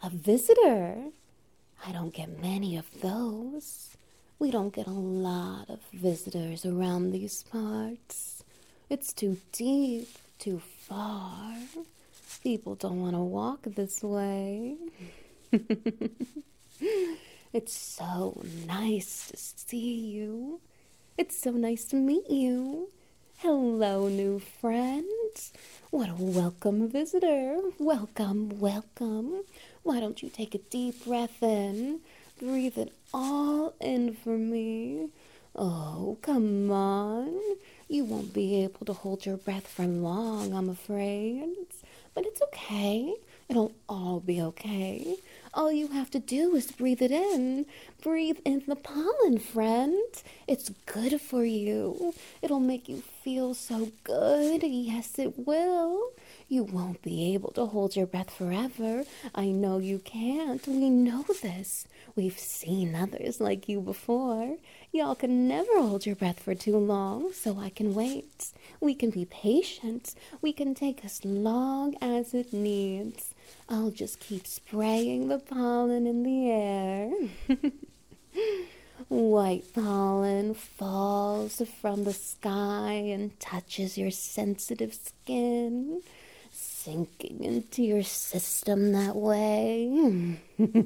A visitor? I don't get many of those. We don't get a lot of visitors around these parts. It's too deep, too far. People don't want to walk this way. It's so nice to see you. It's so nice to meet you. Hello, new friend. What a welcome visitor. Welcome, welcome. Why don't you take a deep breath in? Breathe it all in for me. Oh, come on. You won't be able to hold your breath for long, I'm afraid. But it's okay. It'll all be okay. All you have to do is breathe it in. Breathe in the pollen, friend. It's good for you. It'll make you feel so good. Yes, it will. You won't be able to hold your breath forever. I know you can't. We know this. We've seen others like you before. Y'all can never hold your breath for too long, so I can wait. We can be patient. We can take as long as it needs. I'll just keep spraying the pollen in the air. White pollen falls from the sky and touches your sensitive skin, sinking into your system that way.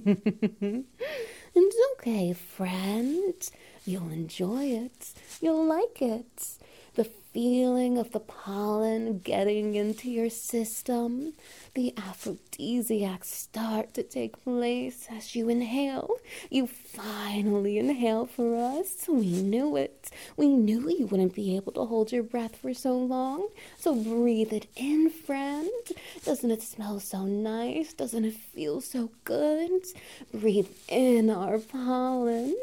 It's okay, friend. You'll enjoy it. You'll like it. The feeling of the pollen getting into your system, the aphrodisiacs start to take place as you inhale. You finally inhale for us. We knew it. We knew you wouldn't be able to hold your breath for so long. So breathe it in, friend. Doesn't it smell so nice? Doesn't it feel so good? Breathe in our pollen.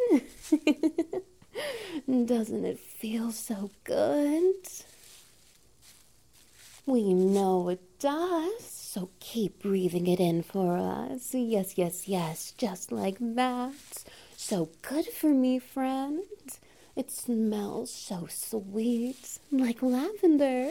Doesn't it feel so good? We know it does, so keep breathing it in for us. Yes, yes, yes, just like that. So good for me, friend. It smells so sweet, like lavender.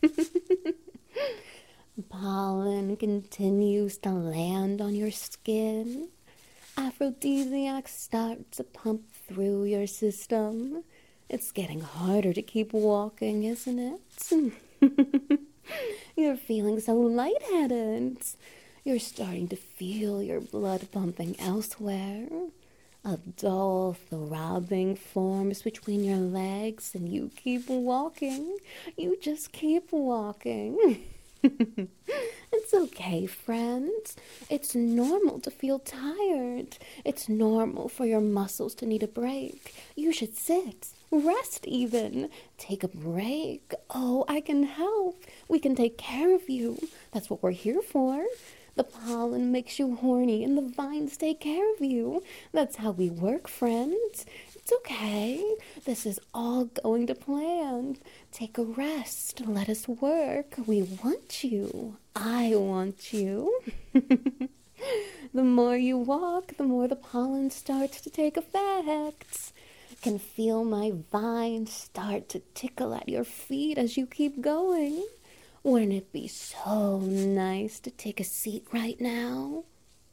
Pollen continues to land on your skin. Aphrodisiacs start to pump through your system. It's getting harder to keep walking, isn't it? You're feeling so lightheaded. You're starting to feel your blood pumping elsewhere. A dull throbbing forms between your legs, and you keep walking. You just keep walking. It's okay, friends. It's normal to feel tired. It's normal for your muscles to need a break. You should sit, rest even. Take a break. Oh, I can help. We can take care of you. That's what we're here for. The pollen makes you horny and the vines take care of you. That's how we work, friends. It's okay. This is all going to plan. Take a rest. Let us work. We want you. I want you. The more you walk, the more the pollen starts to take effect. Can feel my vines start to tickle at your feet as you keep going. Wouldn't it be so nice to take a seat right now?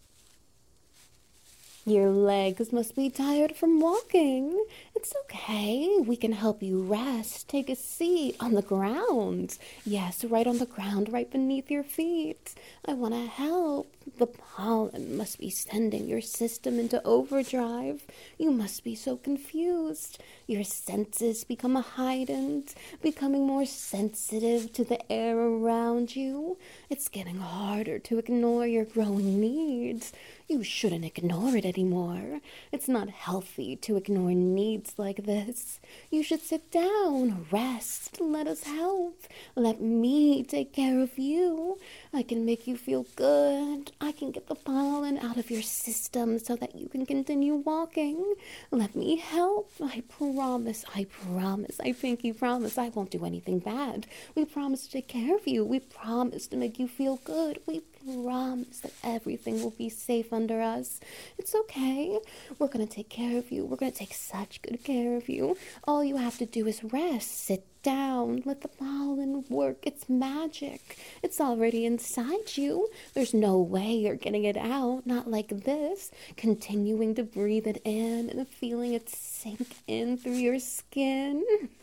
Your legs must be tired from walking. It's okay. We can help you rest. Take a seat on the ground. Yes, right on the ground, right beneath your feet. I want to help. The pollen must be sending your system into overdrive. You must be so confused. Your senses become heightened, becoming more sensitive to the air around you. It's getting harder to ignore your growing needs. You shouldn't ignore it anymore. It's not healthy to ignore needs like this. You should sit down, rest, let us help. Let me take care of you. I can make you feel good. I can get the pollen out of your system so that you can continue walking. Let me help. I promise, I pinky promise I won't do anything bad. We promise to take care of you. We promise to make you feel good. We promise that everything will be safe under us. It's okay. We're going to take care of you. We're going to take such good care of you. All you have to do is rest, sit down, let the pollen work its magic. It's already inside you. There's no way you're getting it out, not like this. Continuing to breathe it in and feeling it sink in through your skin.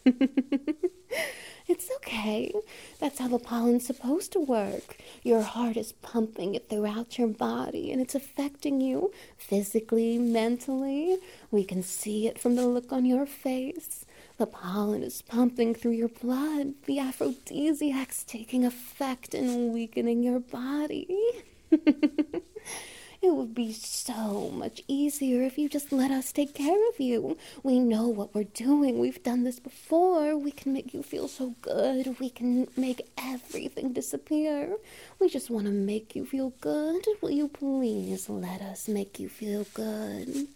It's okay. That's how the pollen's supposed to work. Your heart is pumping it throughout your body, and it's affecting you physically, mentally. We can see it from the look on your face. The pollen is pumping through your blood. The aphrodisiac's taking effect and weakening your body. It would be so much easier if you just let us take care of you. We know what we're doing. We've done this before. We can make you feel so good. We can make everything disappear. We just want to make you feel good. Will you please let us make you feel good?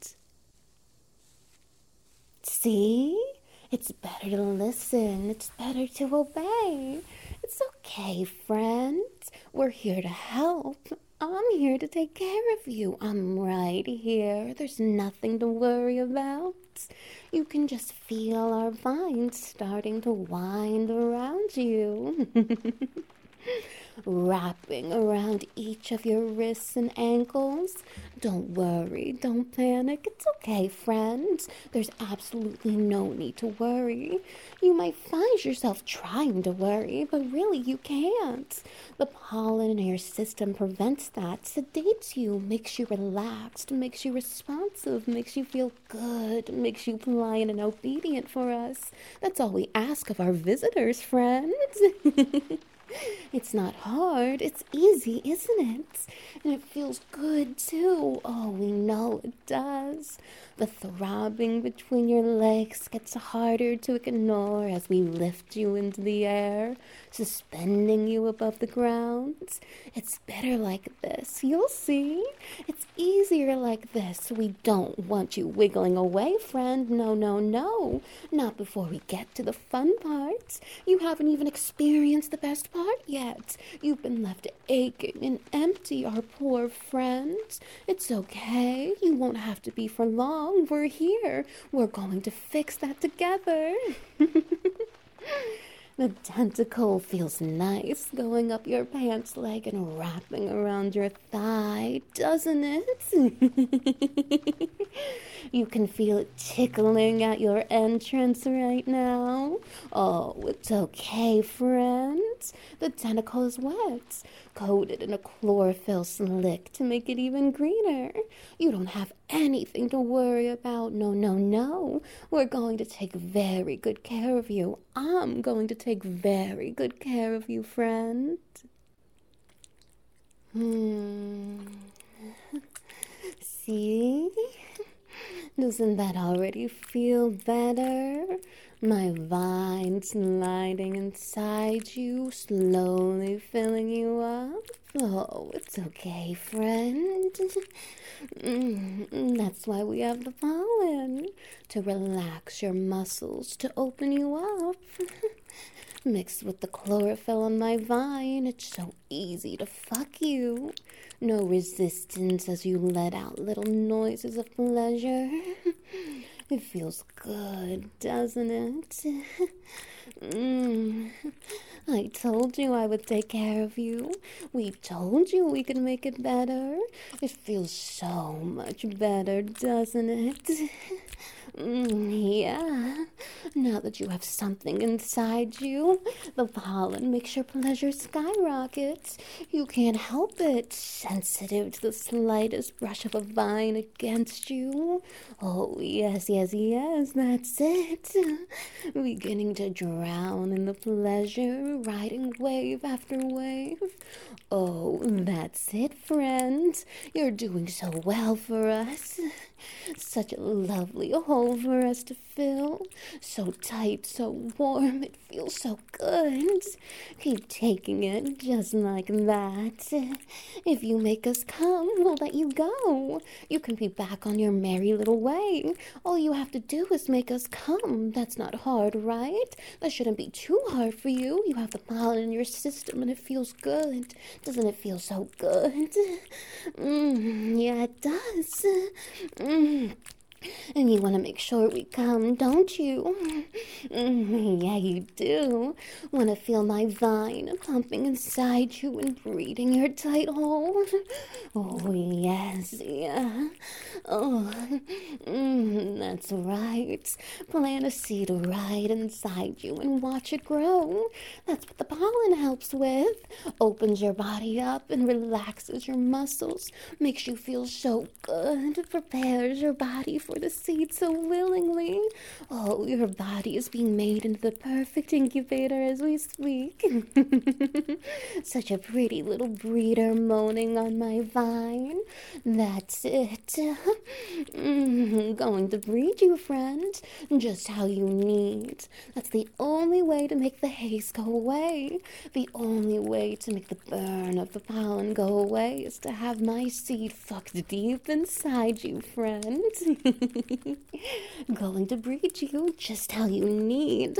See? It's better to listen. It's better to obey. It's okay, friends. We're here to help. I'm here to take care of you. I'm right here. There's nothing to worry about. You can just feel our vines starting to wind around you. Wrapping around each of your wrists and ankles. Don't worry, don't panic. It's okay, friends. There's absolutely no need to worry. You might find yourself trying to worry, but really you can't. The pollen in your system prevents that, sedates you, makes you relaxed, makes you responsive, makes you feel good, makes you pliant and obedient for us. That's all we ask of our visitors, friends. It's not hard. It's easy, isn't it? And it feels good, too. Oh, we know it does. The throbbing between your legs gets harder to ignore as we lift you into the air, suspending you above the ground. It's better like this. You'll see. It's easier like this. We don't want you wiggling away, friend. No, no, no. Not before we get to the fun part. You haven't even experienced the best part yet. You've been left aching and empty, our poor friend. It's okay. You won't have to be for long. We're here. We're going to fix that together. The tentacle feels nice going up your pants leg and wrapping around your thigh, doesn't it? You can feel it tickling at your entrance right now. Oh, it's okay, friends. The tentacle is wet, coated in a chlorophyll slick to make it even greener. You don't have anything to worry about. No, no, no. We're going to take very good care of you. I'm going to take very good care of you, friend. See? Doesn't that already feel better? My vine sliding inside you, slowly filling you up. Oh, it's okay, friend. That's why we have the pollen. To relax your muscles, to open you up. Mixed with the chlorophyll on my vine, it's so easy to fuck you. No resistance as you let out little noises of pleasure. It feels good, doesn't it? I told you I would take care of you. We told you we could make it better. It feels so much better, doesn't it? Yeah. Now that you have something inside you, the pollen makes your pleasure skyrocket. You can't help it. Sensitive to the slightest brush of a vine against you. Oh, yes, yes, yes, that's it. Beginning to drown in the pleasure, riding wave after wave. Oh, that's it, friends. You're doing so well for us. Such a lovely, all for us to fill. So tight, so warm, it feels so good. Keep taking it just like that. If you make us come, we'll let you go. You can be back on your merry little way. All you have to do is make us come. That's not hard, right? That shouldn't be too hard for you. You have the pollen in your system and it feels good. Doesn't it feel so good? Yeah, it does. And you want to make sure we come, don't you? Yeah, you do. Want to feel my vine pumping inside you and breathing your tight hole? Oh, yes, yeah. Oh, that's right. Plant a seed right inside you and watch it grow. That's what the pollen helps with. Opens your body up and relaxes your muscles. Makes you feel so good. Prepares your body for the seed so willingly. Oh, your body is being made into the perfect incubator as we speak. Such a pretty little breeder moaning on my vine. That's it. Going to breed you, friend, just how you need. That's the only way to make the haze go away. The only way to make the burn of the pollen go away is to have my seed fucked deep inside you, friend. Going to breed you just how you need.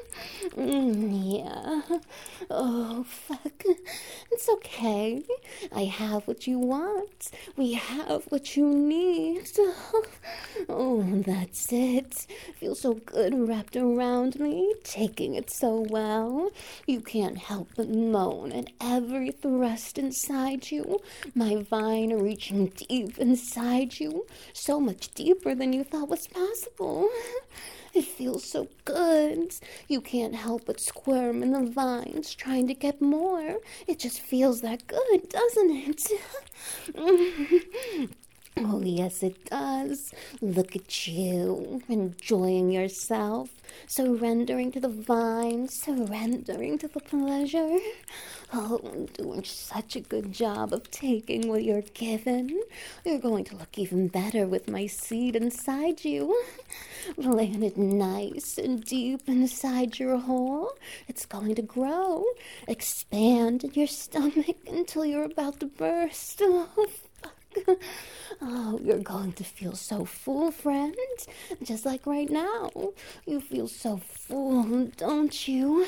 Yeah. Oh, fuck. It's okay. I have what you want. We have what you need. Oh, that's it. Feels so good wrapped around me, taking it so well. You can't help but moan at every thrust inside you. My vine reaching deep inside you, so much deeper than you thought was possible. It feels so good. You can't help but squirm in the vines, trying to get more. It just feels that good, doesn't it? Oh, yes, it does. Look at you, enjoying yourself, surrendering to the vine, surrendering to the pleasure. Oh, doing such a good job of taking what you're given. You're going to look even better with my seed inside you. Planted nice and deep inside your hole. It's going to grow, expand in your stomach until you're about to burst. Oh, fuck. Oh, you're going to feel so full, friend. Just like right now. You feel so full, don't you?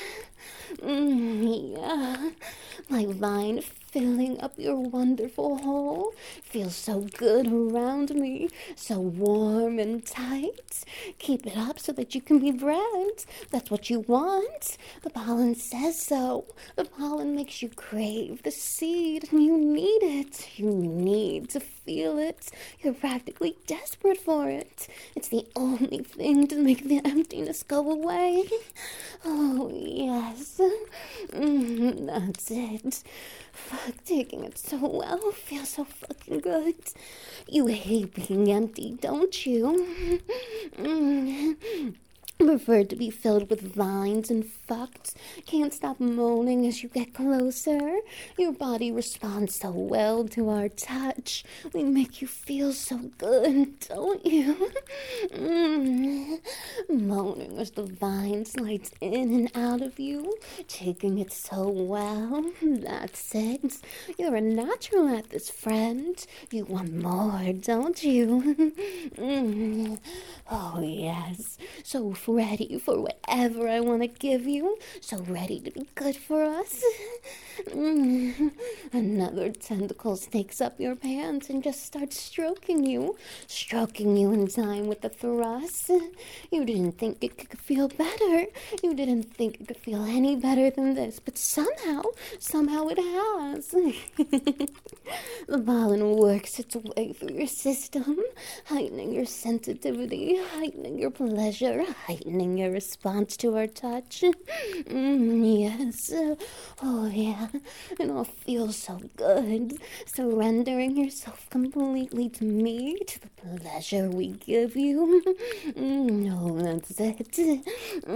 Yeah. My vine filling up your wonderful hole. Feels so good around me. So warm and tight. Keep it up so that you can be bred. That's what you want. The pollen says so. The pollen makes you crave the seed, and you need it. You need to feel it. You're practically desperate for it. It's the only thing to make the emptiness go away. Oh, yes. That's it. Fuck, taking it so well. Feels so fucking good. You hate being empty, don't you? Prefer to be filled with vines and fucked. Can't stop moaning as you get closer. Your body responds so well to our touch. We make you feel so good, don't you? Moaning as the vine slides in and out of you, taking it so well. That's it. You're a natural at this, friend. You want more, don't you? Oh, yes. So ready for whatever I want to give you. So ready to be good for us. Another tentacle snakes up your pants and just starts stroking you in time with the thrust. You didn't think it could feel better. You didn't think it could feel any better than this, but somehow it has. The pollen works its way through your system, heightening your sensitivity, heightening your pleasure, heightening your response to our touch. Yes. Oh, yeah. It all feels so good. Surrendering yourself completely to me, to the pleasure we give you. Oh, that's it.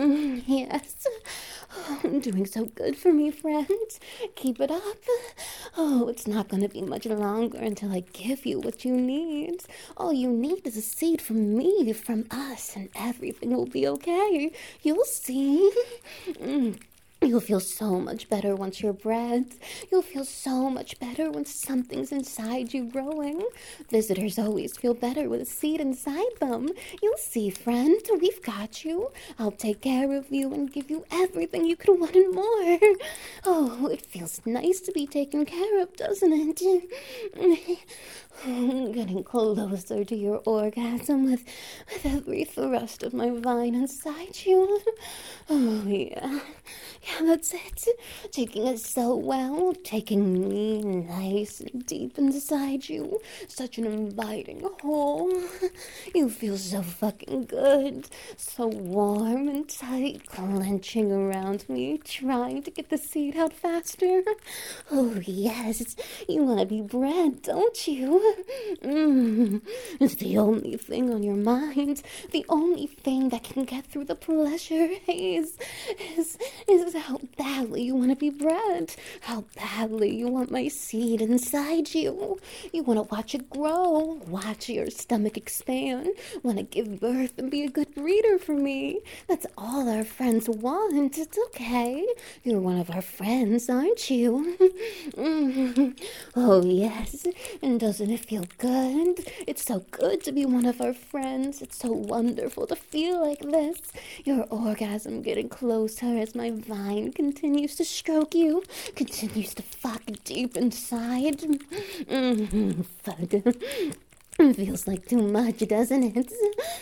Yes. Oh, doing so good for me, friend. Keep it up. Oh, it's not going to be much longer until I give you what you need. All you need is a seed from me, from us, and everything will be okay. You'll see. You'll feel so much better once you're bred. You'll feel so much better when something's inside you growing. Visitors always feel better with a seed inside them. You'll see, friend. We've got you. I'll take care of you and give you everything you could want and more. Oh, it feels nice to be taken care of, doesn't it? Getting closer to your orgasm with every thrust of my vine inside you. Oh, yeah. Yeah, that's it. Taking it so well. Taking me nice and deep inside you. Such an inviting hole. You feel so fucking good. So warm and tight, clenching around me, trying to get the seed out faster. Oh, yes. You want to be bred, don't you? It's the only thing on your mind. The only thing that can get through the pleasure haze is how badly you want to be bred. How badly you want my seed inside you. You want to watch it grow. Watch your stomach expand. Want to give birth and be a good breeder for me. That's all our friends want. It's okay. You're one of our friends, aren't you? Oh, yes. And doesn't it feel good? It's so good to be one of our friends. It's so wonderful to feel like this. Your orgasm getting closer as my vine continues to stroke you, continues to fuck deep inside. Fuck. It feels like too much, doesn't it?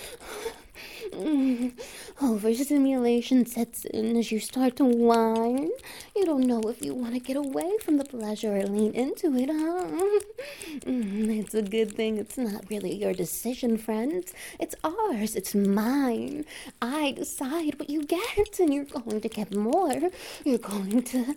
Overstimulation sets in as you start to whine. You don't know if you want to get away from the pleasure or lean into it, huh? It's a good thing it's not really your decision, friend. It's ours. It's mine. I decide what you get, and you're going to get more. You're going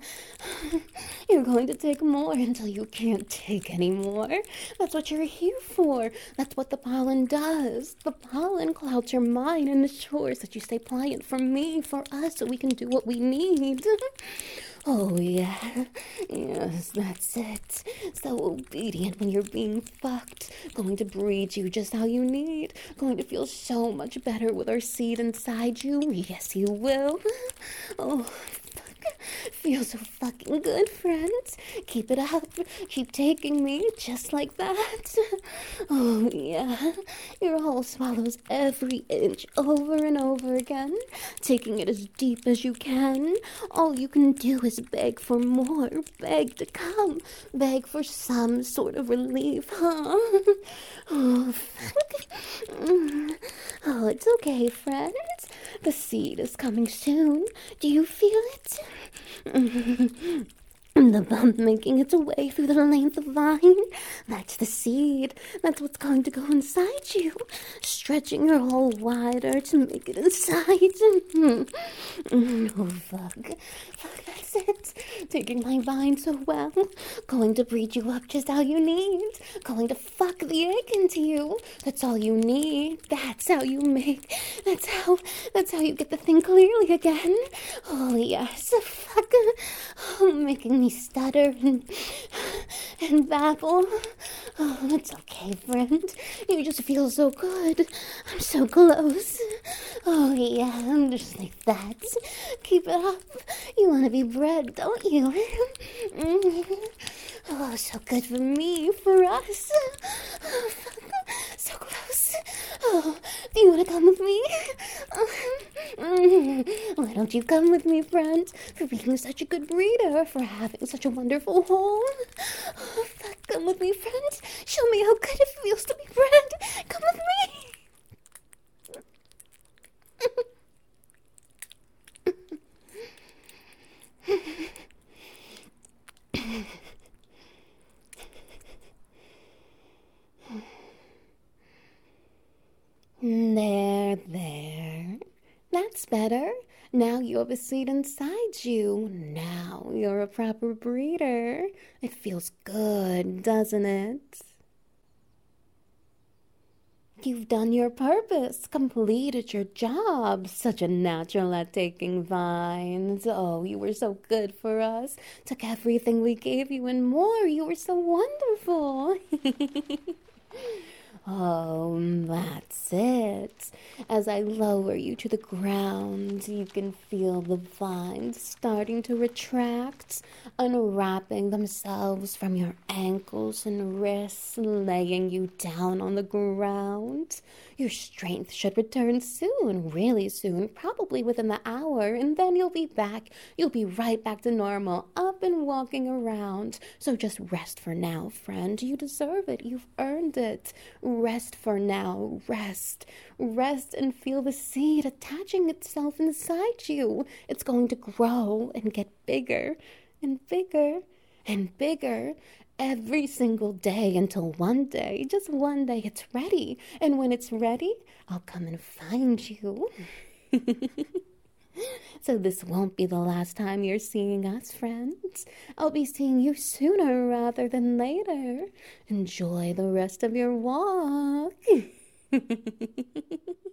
to take more until you can't take any more. That's what you're here for. That's what the pollen does. The pollen clouds your mind and ensures that you stay pliant for me, for us, so we can do what we need. Oh, yeah. Yes, that's it. So obedient when you're being fucked. Going to breed you just how you need. Going to feel so much better with our seed inside you. Yes, you will. Oh, feels so fucking good, friends. Keep it up. Keep taking me just like that. Oh, yeah. Your hole swallows every inch over and over again, taking it as deep as you can. All you can do is beg for more, beg to come, beg for some sort of relief, huh? Oh, oh, it's okay, friends. The seed is coming soon. Do you feel it? The bump making its way through the length of vine. That's the seed. That's what's going to go inside you. Stretching your hole wider to make it inside. Oh, fuck. Fuck, that's it. Taking my vine so well. Going to breed you up just how you need. Going to fuck the egg into you. That's all you need. That's how you make. That's how you get the thing clearly again. Oh, yes. Fuck. Oh, making me stutter and babble. Oh, it's okay, friend. You just feel so good. I'm so close. Oh, yeah, I'm just like that. Keep it up. You want to be bred, don't you? Oh, so good for me, for us. Oh, so close. Oh, do you want to come with me? Why don't you come with me, friend? For being such a good breeder, for having such a wonderful home. Oh, come with me, friend. Show me how good it feels to be bred. Come with me. There. That's better. Now you have a seed inside you. Now you're a proper breeder. It feels good, doesn't it? You've done your purpose, completed your job. Such a natural at taking vines. Oh, you were so good for us. Took everything we gave you and more. You were so wonderful. Oh, that's it. As I lower you to the ground, you can feel the vines starting to retract, unwrapping themselves from your ankles and wrists, laying you down on the ground. Your strength should return soon, really soon, probably within the hour, and then you'll be back. You'll be right back to normal, up and walking around. So just rest for now, friend. You deserve it. You've earned it. Rest for now. Rest. Rest and feel the seed attaching itself inside you. It's going to grow and get bigger and bigger and bigger every single day until one day, just one day, it's ready. And when it's ready, I'll come and find you. So this won't be the last time you're seeing us, friends. I'll be seeing you sooner rather than later. Enjoy the rest of your walk.